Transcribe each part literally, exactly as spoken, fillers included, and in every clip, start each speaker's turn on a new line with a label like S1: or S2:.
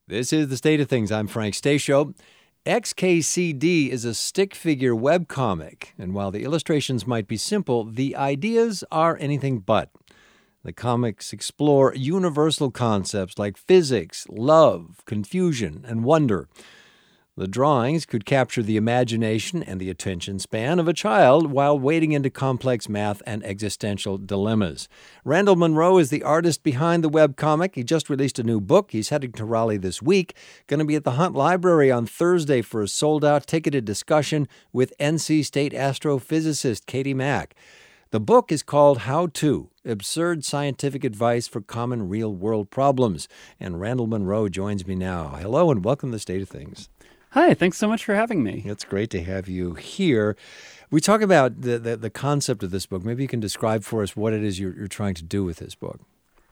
S1: This is The State of Things. I'm Frank Stasio. X K C D is a stick figure webcomic, and while the illustrations might be simple, the ideas are anything but. The comics explore universal concepts like physics, love, confusion, and wonder. The drawings could capture the imagination and the attention span of a child while wading into complex math and existential dilemmas. Randall Munroe is the artist behind the webcomic. He just released a new book. He's heading to Raleigh this week. Going to be at the Hunt Library on Thursday for a sold-out ticketed discussion with N C State astrophysicist Katie Mack. The book is called How To: Absurd Scientific Advice for Common Real-World Problems. And Randall Munroe joins me now. Hello and welcome to The State of Things.
S2: Hi, thanks so much for having me.
S1: It's great to have you here. We talk about the, the, the concept of this book. Maybe you can describe for us what it is you're, you're trying to do with this book.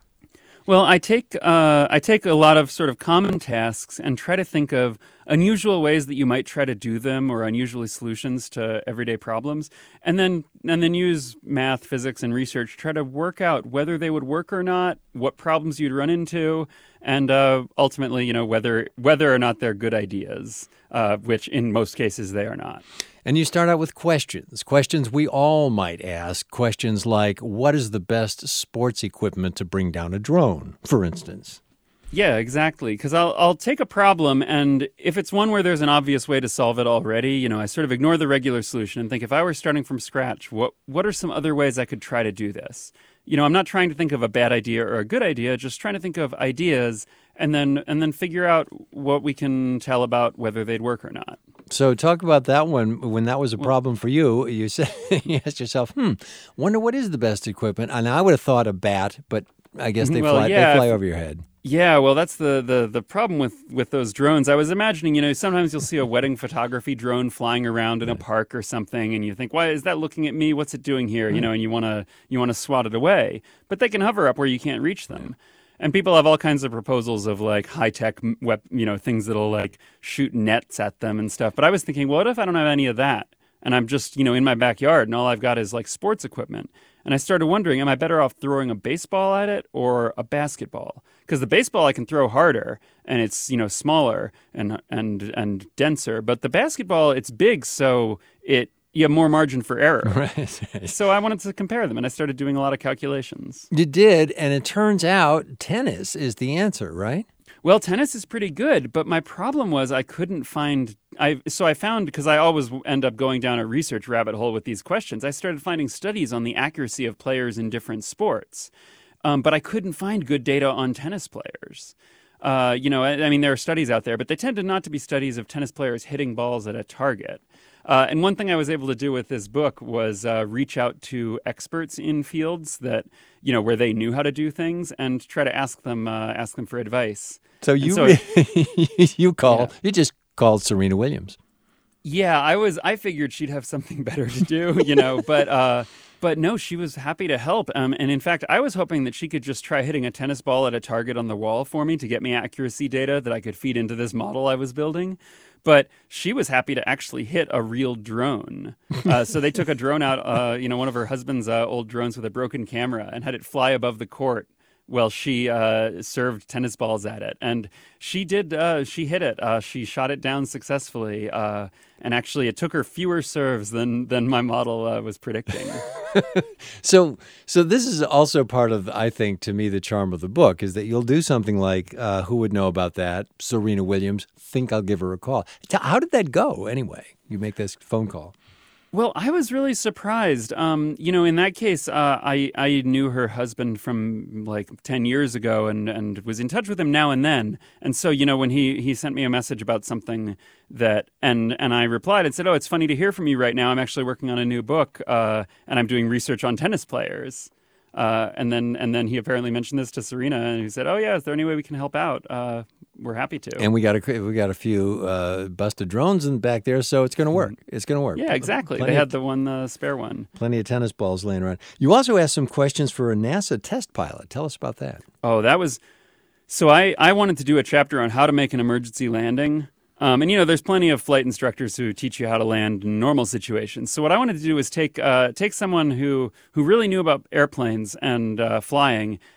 S2: Well, I take uh, I take a lot of sort of common tasks and try to think of unusual ways that you might try to do them or unusual solutions to everyday problems, and then and then use math, physics, and research to try to work out whether they would work or not, what problems you'd run into, and uh, ultimately, you know, whether whether or not they're good ideas, uh, which in most cases they are not.
S1: And you start out with questions, questions we all might ask, questions like, what is the best sports equipment to bring down a drone, for instance?
S2: Yeah, exactly. Because I'll I'll take a problem, and if it's one where there's an obvious way to solve it already, you know, I sort of ignore the regular solution and think, if I were starting from scratch, what what are some other ways I could try to do this? You know, I'm not trying to think of a bad idea or a good idea, just trying to think of ideas and then and then figure out what we can tell about whether they'd work or not.
S1: So talk about that one. When that was a problem for you, you said you asked yourself, hmm, wonder what is the best equipment? And I would have thought a bat, but I guess they
S2: well,
S1: fly
S2: yeah,
S1: they fly
S2: if,
S1: over your head.
S2: Yeah, well, that's the, the, the problem with, with those drones. I was imagining, you know, sometimes you'll see a wedding photography drone flying around in a park or something, and you think, why is that looking at me? What's it doing here? You know, and you want to you want to swat it away. But they can hover up where you can't reach them. And people have all kinds of proposals of like high-tech, web, you know, things that'll like shoot nets at them and stuff. But I was thinking, well, what if I don't have any of that? And I'm just, you know, in my backyard and all I've got is like sports equipment. And I started wondering, am I better off throwing a baseball at it or a basketball? Because the baseball I can throw harder and it's, you know, smaller and and and denser. But the basketball, it's big, so it you have more margin for error.
S1: Right.
S2: So I wanted to compare them, and I started doing a lot of calculations.
S1: You did, and it turns out tennis is the answer, right?
S2: Well, tennis is pretty good, but my problem was I couldn't find I so I found, because I always end up going down a research rabbit hole with these questions, I started finding studies on the accuracy of players in different sports. Um, but I couldn't find good data on tennis players. Uh, you know, I, I mean, there are studies out there, but they tended not to be studies of tennis players hitting balls at a target. Uh, and one thing I was able to do with this book was uh, reach out to experts in fields that, you know, where they knew how to do things and try to ask them uh, ask them for advice.
S1: So you
S2: so,
S1: you call
S2: yeah.
S1: you just called Serena Williams.
S2: Yeah, I was. I figured she'd have something better to do, you know, but. Uh, But no, she was happy to help. Um, and in fact, I was hoping that she could just try hitting a tennis ball at a target on the wall for me to get me accuracy data that I could feed into this model I was building. But she was happy to actually hit a real drone. Uh, so they took a drone out, uh, you know, one of her husband's uh, old drones with a broken camera and had it fly above the court while she uh, served tennis balls at it. And she did, uh, she hit it. Uh, she shot it down successfully. Uh, and actually, it took her fewer serves than than my model uh, was predicting.
S1: so so this is also part of, I think, to me, the charm of the book, is that you'll do something like, uh, who would know about that? Serena Williams, think I'll give her a call. How did that go, anyway? You make this phone call.
S2: Well, I was really surprised. Um, you know, in that case, uh, I I knew her husband from like ten years ago and, and was in touch with him now and then. And so, you know, when he, he sent me a message about something that, and, and I replied and said, oh, it's funny to hear from you right now. I'm actually working on a new book uh, and I'm doing research on tennis players. Uh, and then and then he apparently mentioned this to Serena, and he said, "Oh yeah, is there any way we can help out? Uh, we're happy to."
S1: And we got a we got a few uh, busted drones in back there, so it's going to work. It's going to work.
S2: Yeah, exactly. Plenty they had of, the one uh, spare one.
S1: Plenty of tennis balls laying around. You also asked some questions for a NASA test pilot. Tell us about that.
S2: Oh, that was so. I I wanted to do a chapter on how to make an emergency landing. Um, and, you know, there's plenty of flight instructors who teach you how to land in normal situations. So what I wanted to do was take uh, take someone who, who really knew about airplanes and uh, flying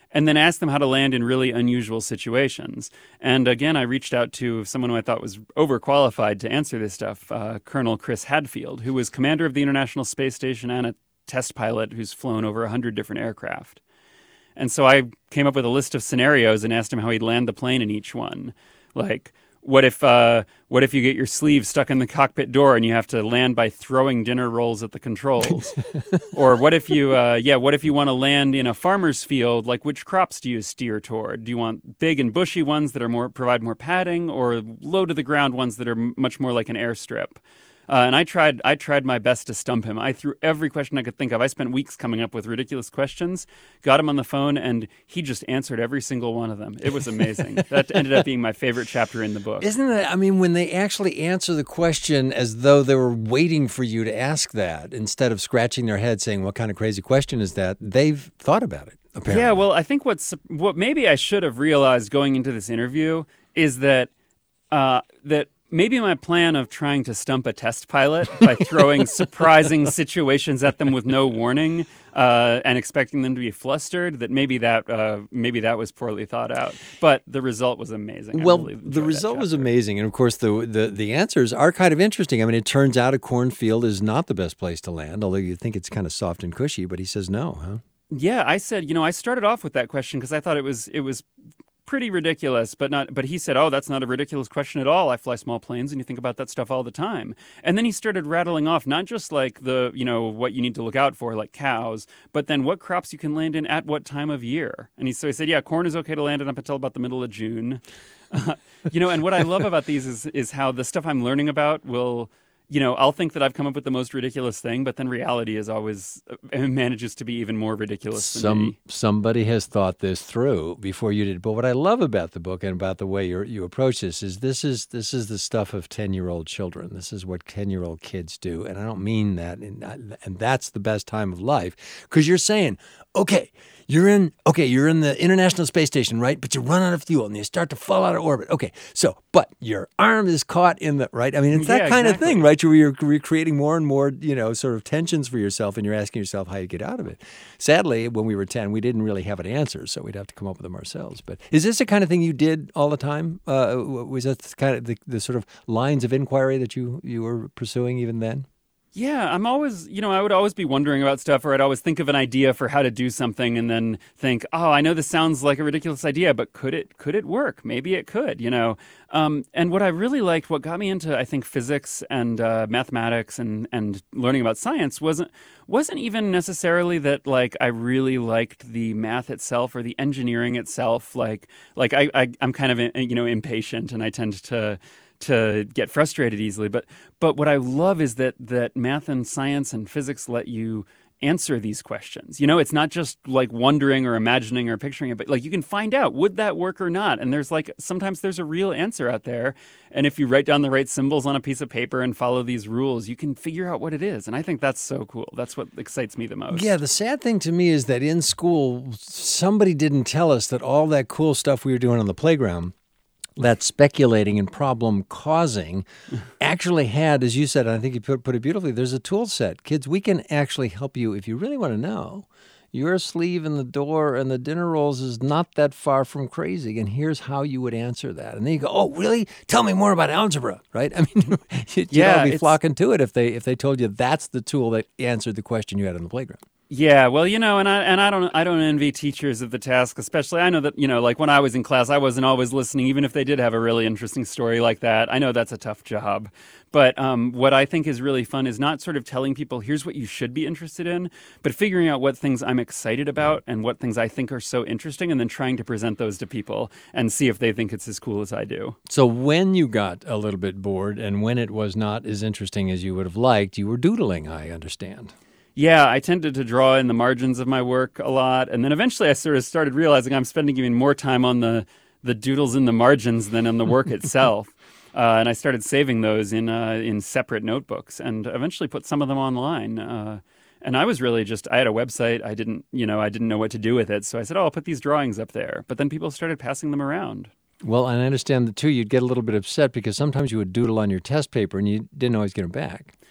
S2: and then ask them how to land in really unusual situations. And again, I reached out to someone who I thought was overqualified to answer this stuff, uh, Colonel Chris Hadfield, who was commander of the International Space Station and a test pilot who's flown over one hundred different aircraft. And so I came up with a list of scenarios and asked him how he'd land the plane in each one. Like, what if uh, what if you get your sleeve stuck in the cockpit door and you have to land by throwing dinner rolls at the controls? Or what if you uh, yeah, what if you want to land in a farmer's field? Like, which crops do you steer toward? Do you want big and bushy ones that are more provide more padding, or low to the ground ones that are m- much more like an airstrip? Uh, and I tried I tried my best to stump him. I threw every question I could think of. I spent weeks coming up with ridiculous questions, got him on the phone, and he just answered every single one of them. It was amazing. That ended up being my favorite chapter in the book.
S1: Isn't it? I mean, when they actually answer the question as though they were waiting for you to ask that, instead of scratching their head saying, what kind of crazy question is that? They've thought about it, apparently.
S2: Yeah, well, I think what's what maybe I should have realized going into this interview is that uh, that maybe my plan of trying to stump a test pilot by throwing surprising situations at them with no warning uh, and expecting them to be flustered, that maybe that uh, maybe that was poorly thought out. But the result was amazing.
S1: Well, really the result was amazing. And, of course, the, the, the answers are kind of interesting. I mean, it turns out a cornfield is not the best place to land, although you think it's kind of soft and cushy. But he says no, huh?
S2: Yeah, I said, you know, I started off with that question because I thought it was it was pretty ridiculous, but not. But he said, "Oh, that's not a ridiculous question at all. I fly small planes, and you think about that stuff all the time." And then he started rattling off not just like the, you know, what you need to look out for, like cows, but then what crops you can land in at what time of year. And he so he said, "Yeah, corn is okay to land in up until about the middle of June." Uh, you know, and what I love about these is is how the stuff I'm learning about will. You know, I'll think that I've come up with the most ridiculous thing, but then reality is always uh, manages to be even more ridiculous than
S1: Some
S2: me.
S1: Somebody has thought this through before you did. But what I love about the book and about the way you you approach this is this is this is the stuff of ten-year-old children. This is what ten-year-old kids do, and I don't mean that. In, and that's the best time of life because you're saying, okay. You're in, okay, you're in the International Space Station, right? But you run out of fuel and you start to fall out of orbit. Okay, so, but your arm is caught in the, right? I mean, it's that
S2: Yeah,
S1: kind
S2: exactly.
S1: of thing, right? Where you're, you're creating more and more, you know, sort of tensions for yourself and you're asking yourself how you get out of it. Sadly, when we were ten, we didn't really have an answer, so we'd have to come up with them ourselves. But is this the kind of thing you did all the time? Uh, was that the kind of the, the sort of lines of inquiry that you, you were pursuing even then?
S2: Yeah, I'm always, you know, I would always be wondering about stuff, or I'd always think of an idea for how to do something and then think, oh, I know this sounds like a ridiculous idea, but could it could it work? Maybe it could, you know. Um, and what I really liked, what got me into, I think, physics and uh, mathematics and, and learning about science wasn't wasn't even necessarily that, like, I really liked the math itself or the engineering itself. Like, like I, I I'm kind of, you know, impatient, and I tend to. to get frustrated easily. But but what I love is that that math and science and physics let you answer these questions. You know, it's not just like wondering or imagining or picturing it, but like you can find out, would that work or not? And there's like, sometimes there's a real answer out there. And if you write down the right symbols on a piece of paper and follow these rules, you can figure out what it is. And I think that's so cool. That's what excites me the most.
S1: Yeah, the sad thing to me is that in school, somebody didn't tell us that all that cool stuff we were doing on the playground, that speculating and problem causing, actually had, as you said, and I think you put, put it beautifully, there's a tool set. Kids, we can actually help you if you really want to know. Your sleeve in the door and the dinner rolls is not that far from crazy, and here's how you would answer that. And then you go, oh, really? Tell me more about algebra, right? I mean, you'd
S2: Yeah,
S1: all be
S2: it's-
S1: flocking to it if they if they told you that's the tool that answered the question you had on the playground.
S2: Yeah, well, you know, and I and I don't I don't envy teachers of the task, especially. I know that, you know, like when I was in class, I wasn't always listening, even if they did have a really interesting story like that. I know that's a tough job. But um, what I think is really fun is not sort of telling people, here's what you should be interested in, but figuring out what things I'm excited about and what things I think are so interesting, and then trying to present those to people and see if they think it's as cool as I do.
S1: So when you got a little bit bored and when it was not as interesting as you would have liked, you were doodling, I understand.
S2: Yeah, I tended to draw in the margins of my work a lot. And then eventually I sort of started realizing I'm spending even more time on the, the doodles in the margins than on the work itself. Uh, and I started saving those in uh, in separate notebooks and eventually put some of them online. Uh, and I was really just, I had a website. I didn't, you know, I didn't know what to do with it. So I said, oh, I'll put these drawings up there. But then people started passing them around.
S1: Well, and I understand that, too, you'd get a little bit upset because sometimes you would doodle on your test paper and you didn't always get them back.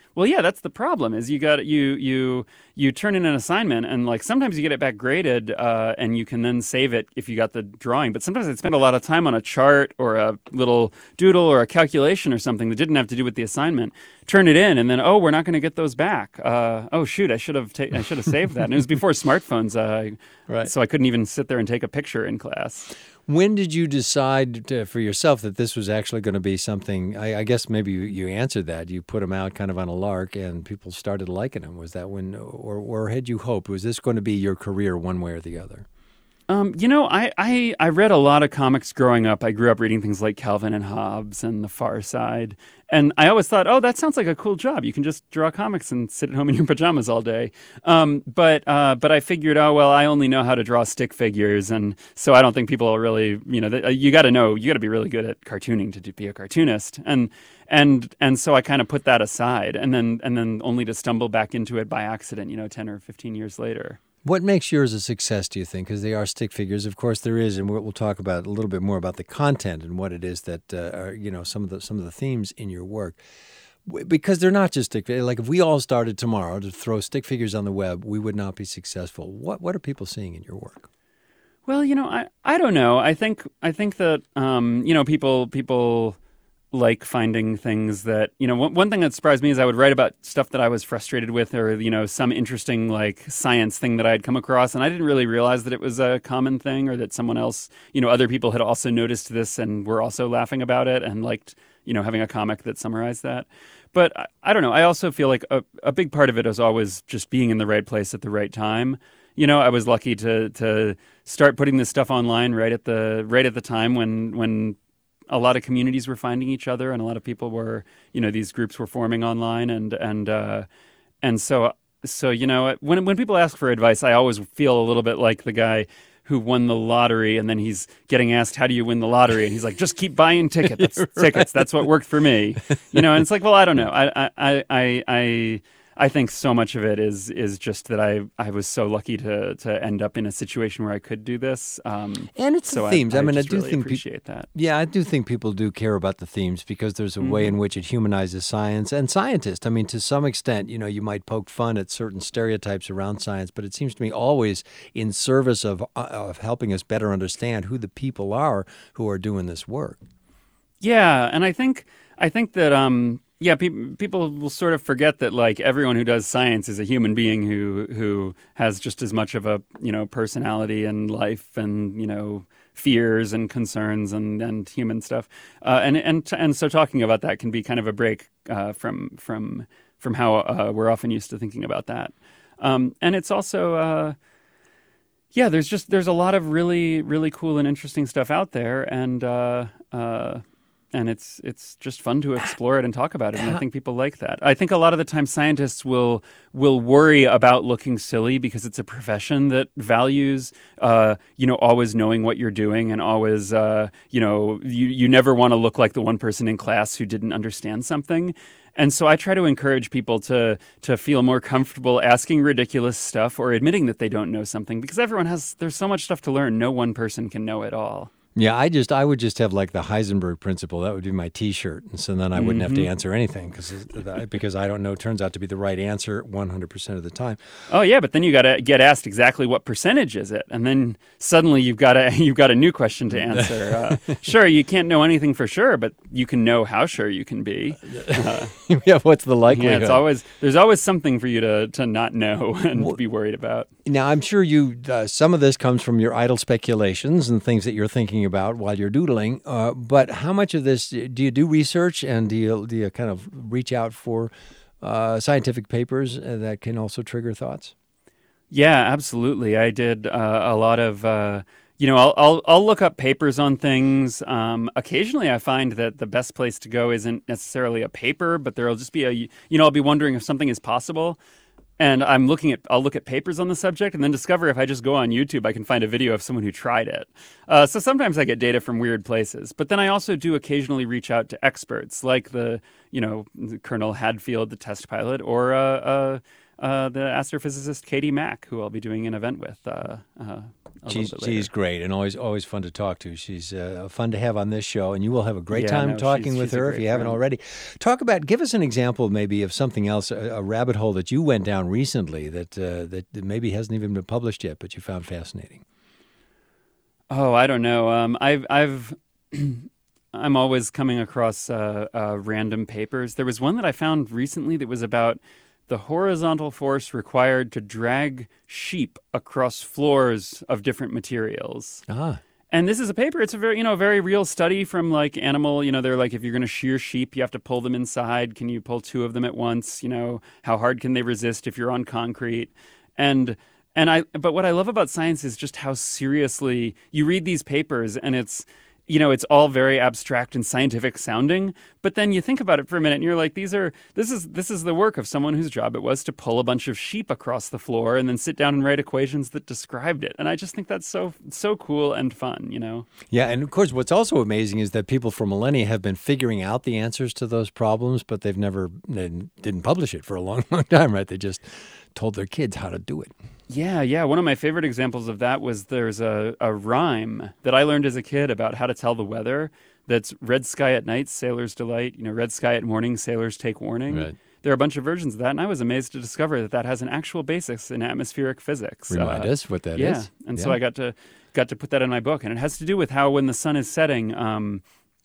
S2: Well, yeah, that's the problem. Is you got you you you turn in an assignment, and like sometimes you get it back graded, uh, and you can then save it if you got the drawing. But sometimes I'd spend a lot of time on a chart or a little doodle or a calculation or something that didn't have to do with the assignment. Turn it in, and then oh, we're not going to get those back. Uh, oh shoot, I should have ta- I should have saved that. And it was before smartphones, uh,
S1: Right.
S2: so I couldn't even sit there and take a picture in class.
S1: When did you decide to, for yourself that this was actually going to be something? I, I guess maybe you, you answered that. You put them out kind of on a lark, and people started liking them. Was that when, or, or had you hoped? Was this going to be your career one way or the other?
S2: Um, you know, I, I, I read a lot of comics growing up. I grew up reading things like Calvin and Hobbes and The Far Side. And I always thought, oh, that sounds like a cool job. You can just draw comics and sit at home in your pajamas all day. Um, but uh, but I figured, oh, well, I only know how to draw stick figures. And so I don't think people are really, you know, they, you got to know, you got to be really good at cartooning to be a cartoonist. And and and so I kind of put that aside and then and then only to stumble back into it by accident, you know, ten or fifteen years later.
S1: What makes yours a success, do you think? Because they are stick figures. Of course, there is, and we'll, we'll talk about a little bit more about the content and what it is that uh, are, you know, some of the some of the themes in your work. Because they're not just stick figures. Like if we all started tomorrow to throw stick figures on the web, we would not be successful. What what are people seeing in your work?
S2: Well, you know, I, I don't know. I think I think that um, you know, people people. like finding things that, you know, one, one thing that surprised me is I would write about stuff that I was frustrated with or, you know, some interesting like science thing that I had come across. And I didn't really realize that it was a common thing or that someone else, you know, other people had also noticed this and were also laughing about it and liked, you know, having a comic that summarized that. But I, I don't know. I also feel like a, a big part of it is always just being in the right place at the right time. You know, I was lucky to to start putting this stuff online right at the right at the time when when a lot of communities were finding each other and a lot of people were, you know, these groups were forming online. And, and, uh, and so, so, you know, when, when people ask for advice, I always feel a little bit like the guy who won the lottery and then he's getting asked, how do you win the lottery? And he's like, just keep buying tickets. That's, right. Tickets. That's what worked for me. You know, and it's like, well, I don't know. I, I, I, I, I think so much of it is is just that I, I was so lucky to to end up in a situation where I could do this. Um,
S1: and it's
S2: so
S1: the themes.
S2: I, I,
S1: I mean, I
S2: just
S1: do
S2: really
S1: think
S2: appreciate
S1: pe-
S2: that.
S1: Yeah, I do think people do care about the themes because there's a mm-hmm. way in which it humanizes science and scientists. I mean, to some extent, you know, you might poke fun at certain stereotypes around science, but it seems to me always in service of uh, of helping us better understand who the people are who are doing this work.
S2: Yeah, and I think I think that. Um, Yeah, pe- people will sort of forget that like everyone who does science is a human being who who has just as much of a, you know, personality and life and, you know, fears and concerns and, and human stuff. Uh, and and and so talking about that can be kind of a break uh, from from from how uh, we're often used to thinking about that. Um, and it's also uh, yeah, there's just there's a lot of really really cool and interesting stuff out there, and uh, uh, And it's it's just fun to explore it and talk about it, and I think people like that. I think a lot of the time scientists will will worry about looking silly because it's a profession that values, uh, you know, always knowing what you're doing and always, uh, you know, you, you never want to look like the one person in class who didn't understand something. And so I try to encourage people to to feel more comfortable asking ridiculous stuff or admitting that they don't know something because everyone has, there's so much stuff to learn. No one person can know it all.
S1: Yeah, I just I would just have like the Heisenberg principle. That would be my T-shirt, and so then I wouldn't mm-hmm. have to answer anything because because I don't know. Turns out to be the right answer one hundred percent of the time.
S2: Oh yeah, but then you got to get asked exactly what percentage is it, and then suddenly you've got a you've got a new question to answer. Uh, sure, you can't know anything for sure, but you can know how sure you can be. Uh,
S1: yeah, what's the likelihood?
S2: Yeah, it's always there's always something for you to to not know and well, to be worried about.
S1: Now I'm sure you uh, some of this comes from your idle speculations and things that you're thinking about while you're doodling, uh, but how much of this do you do research and do you, do you kind of reach out for uh, scientific papers that can also trigger thoughts?
S2: Yeah, absolutely. I did uh, a lot of, uh, you know, I'll, I'll I'll look up papers on things. Um, occasionally, I find that the best place to go isn't necessarily a paper, but there'll just be a, you know, I'll be wondering if something is possible. And I'm looking at, I'll look at papers on the subject and then discover if I just go on YouTube, I can find a video of someone who tried it. Uh, so sometimes I get data from weird places. But then I also do occasionally reach out to experts like the, you know, Colonel Hadfield, the test pilot, or uh, uh, uh, the astrophysicist Katie Mack, who I'll be doing an event with uh, uh, a
S1: she's,
S2: little bit later.
S1: She's great and always always fun to talk to. She's uh, fun to have on this show, and you will have a great
S2: Yeah,
S1: time
S2: no,
S1: talking
S2: she's-
S1: with
S2: she's a
S1: her if
S2: great
S1: you haven't
S2: friend.
S1: already. Talk about, give us an example maybe of something else, a, a rabbit hole that you went down recently that, uh, that that maybe hasn't even been published yet, but you found fascinating.
S2: Oh, I don't know. Um, I've, I've, I'm always coming across uh, uh, random papers. There was one that I found recently that was about the horizontal force required to drag sheep across floors of different materials.
S1: Ah,
S2: And this is a paper. It's a very, you know, very real study from like animal. You know, they're like, if you're going to shear sheep, you have to pull them inside. Can you pull two of them at once? You know, how hard can they resist if you're on concrete? And and I, but what I love about science is just how seriously you read these papers, and it's, you know, it's all very abstract and scientific sounding. But then you think about it for a minute, and you're like, these are this is this is the work of someone whose job it was to pull a bunch of sheep across the floor and then sit down and write equations that described it. And I just think that's so so cool and fun, you know.
S1: yeah, and of course, what's also amazing is that people for millennia have been figuring out the answers to those problems, but they've never they didn't publish it for a long, long time, right? They just told their kids how to do it.
S2: Yeah, yeah. One of my favorite examples of that was there's a, a rhyme that I learned as a kid about how to tell the weather. That's red sky at night, sailors delight. You know, red sky at morning, sailors take warning.
S1: Right.
S2: There are a bunch of versions of that, and I was amazed to discover that that has an actual basis in atmospheric physics.
S1: Remind
S2: Uh,
S1: us what that is.
S2: yeah, and so I got to got to put that in my book, and it has to do with how when the sun is setting um,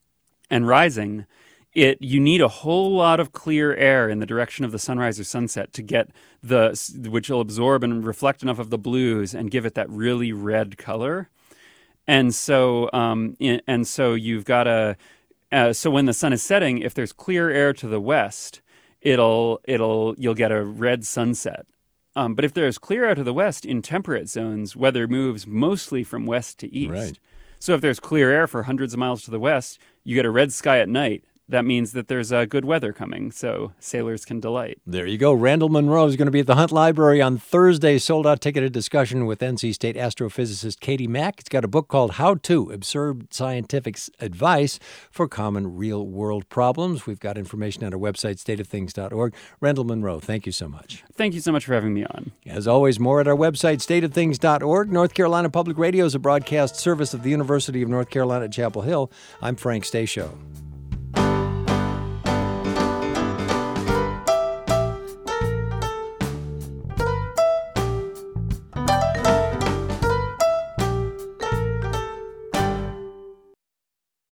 S2: and rising, it you need a whole lot of clear air in the direction of the sunrise or sunset to get the which will absorb and reflect enough of the blues and give it that really red color. And so, um, in, and so you've got a uh, so when the sun is setting, if there's clear air to the west, it'll it'll you'll get a red sunset. Um, but if there's clear air to the west in temperate zones, weather moves mostly from west to east.
S1: Right.
S2: So if there's clear air for hundreds of miles to the west, you get a red sky at night. That means that there's uh, good weather coming, so sailors can delight.
S1: There you go. Randall Munroe is going to be at the Hunt Library on Thursday. Sold-out ticketed discussion with N C State astrophysicist Katie Mack. It's got a book called How To, Absurd Scientific Advice for Common Real-World Problems. We've got information on our website, state of things dot org. Randall Munroe, thank you so much.
S2: Thank you so much for having me on.
S1: As always, more at our website, state of things dot org. North Carolina Public Radio is a broadcast service of the University of North Carolina at Chapel Hill. I'm Frank Stashow.